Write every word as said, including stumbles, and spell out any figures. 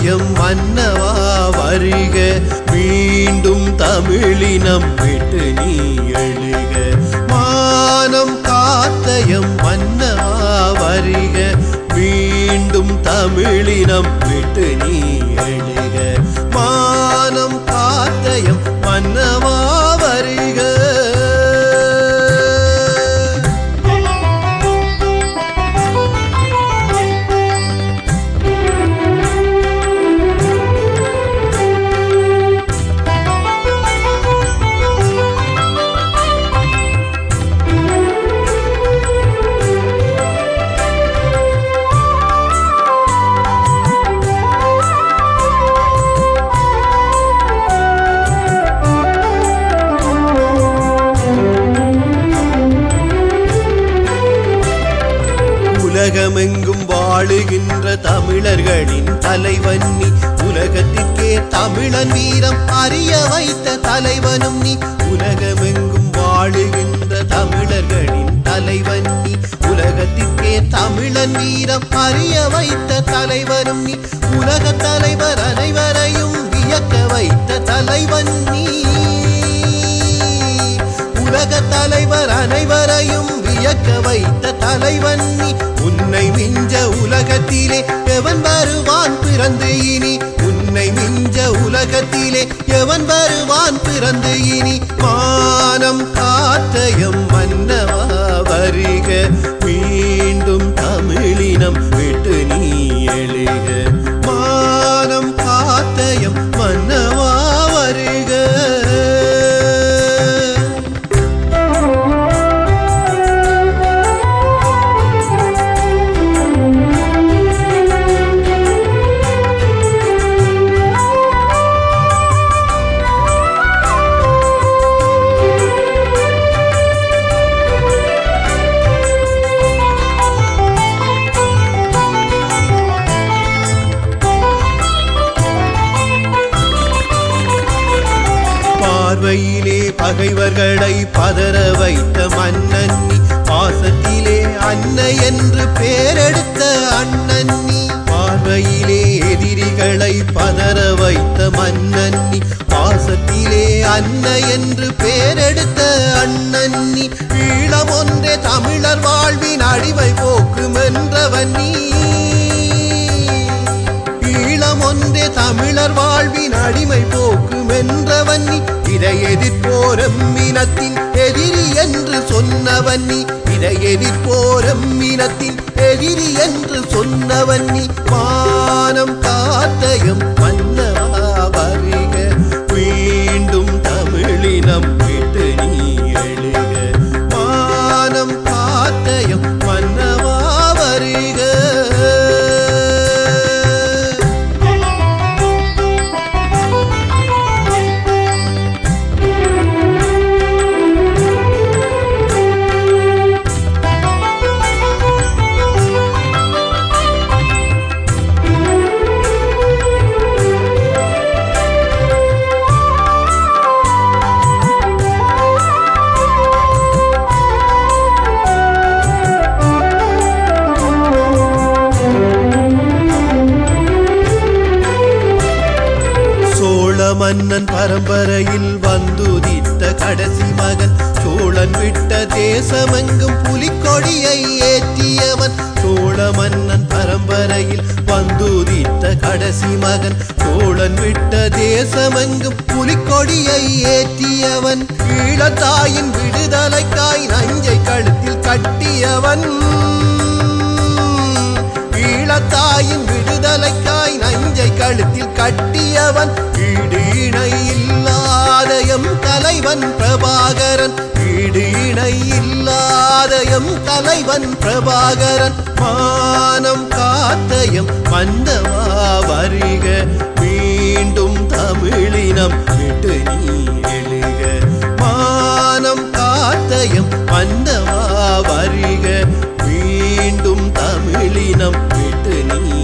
காத்தயம் மன்னவா வருக, மீண்டும் தமிழினம் விட்டு நீ எழுக. மானம் காத்தயம் மன்னவா வருக, மீண்டும் தமிழினம் விட்டு நீ எழுக. மானம் காத்தயம் மன்னவா வருக. உலகமெங்கும் வாழுகின்ற தமிழர்களின் தலைவன் நீ, உலகத்திற்கே தமிழன் வீரம் அறிய வைத்த தலைவனும் நீ. உலகமெங்கும் வாழுகின்ற தமிழர்களின் தலைவன் நீ, உலகத்திற்கே தமிழன் வீரம் அறிய வைத்த தலைவனும் நீ. உலக தலைவர் அனைவரையும் வியக்க வைத்த தலைவன் நீ. உலக தலைவர் அனைவரையும் வியக்க வைத்த தலைவன் நீ. உன்னை மிஞ்ச உலகத்திலே எவன் வருவான் பிறந்து இனி, உன்னை மிஞ்ச உலகத்திலே எவன் வருவான் பிறந்து இனி. மானம் காத்தயம் மன்னவா வருக, மீண்டும் தமிழினம் விட்டு நீ எழுக. மானம் காத்தயம் மன்னவா வருக. பார்வையிலே பகைவர்களை பதற வைத்த மன்னன் நீ, பாசத்திலே அன்னை என்று பேரெடுத்த அண்ணன் நீ. பார்வையிலே எதிரிகளை பதற வைத்த மன்னன் நீ, பாசத்திலே அன்னை என்று பேரெடுத்த அண்ணன் நீ. ஈழம் ஒன்றே தமிழர் வாழ்வின் அழிவை போக்கும் என்றவன் நீ. ஈழம் ஒன்றே தமிழர் வாழ்வின் அடிமை போக்கும் என்றவன் நீ. இதை எதிர்ப்போரும் இனத்தின் எதிரி என்று சொன்னவன் நீ. இதை எதிர்ப்போரும் இனத்தின் எதிரி என்று சொன்னவன் நீ. மானம் காத்தயம் மன்னவா வருக, மீண்டும் தமிழினம் விட்டு நீ எழுக. மானம் காத்தயம் மன்னவா வருக. மன்னன் பரம்பரையில் வந்துதித்த கடைசி மகன், சோழன் விட்ட தேசமெங்கும் புலிக்கொடியை ஏற்றியவன். சோழ மன்னன் பரம்பரையில் வந்துதித்த கடைசி மகன், சோழன் விட்ட தேசமெங்கும் புலிக்கொடியை ஏற்றியவன். ஈழத்தாயின் விடுதலைக்காய் நஞ்சை கழுத்தில் கட்டியவன். ஈழத்தாயின் விடுதலைக்காய் நஞ்சை கழுத்தில் கட்டியவன். ஈடு இணை இல்லாத எம் தலைவன் பிரபாகரன், ஈடு இணை இல்லாத எம் தலைவன் பிரபாகரன். மானம் காத்தயம் மன்னவா வருக, மீண்டும் தமிழினம் விட்டு நீ எழுக. மானம் காத்தயம் மன்னவா வருக, மீண்டும் தமிழினம் விட்டு நீ